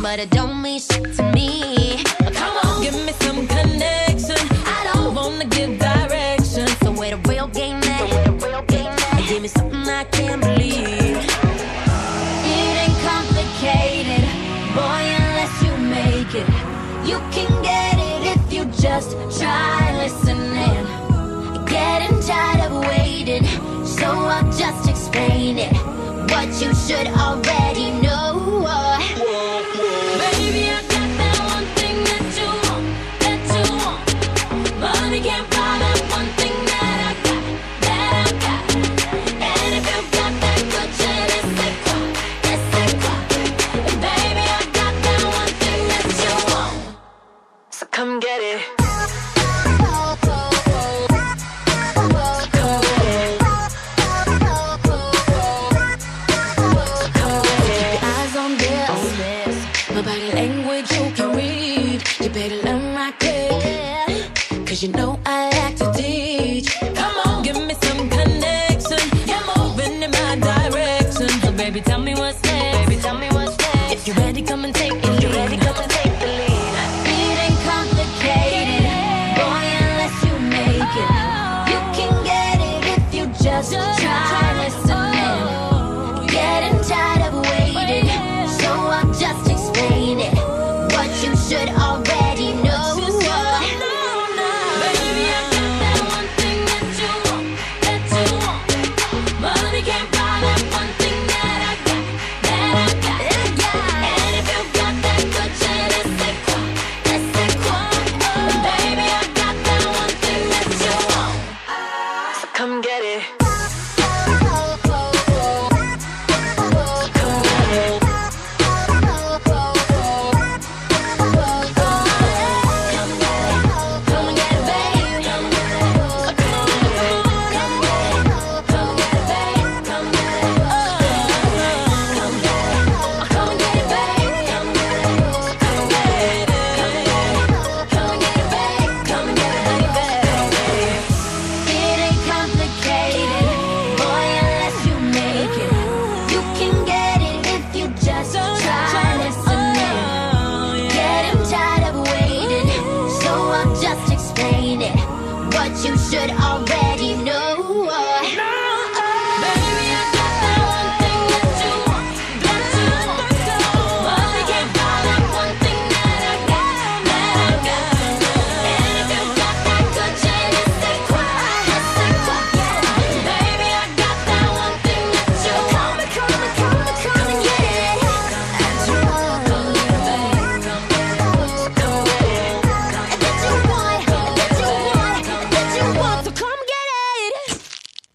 but it don't mean shit to me. Come on, Give me some connection. I don't Wanna give direction. so where the real game at? And give me something I can't believe. It ain't complicated, boy, unless you make it. You can get it if you just try listening. Getting tired of waiting, so I'll just explain it. What you should already know. Baby, I got that one thing that you want, that you want. Money can't buy that one thing that I got, that I got. And if you got that good shit, it's a quoi. And baby, I got that one thing that you want. So come get it. Eyes on this, my body language you can read. You better learn right quick, 'cause you know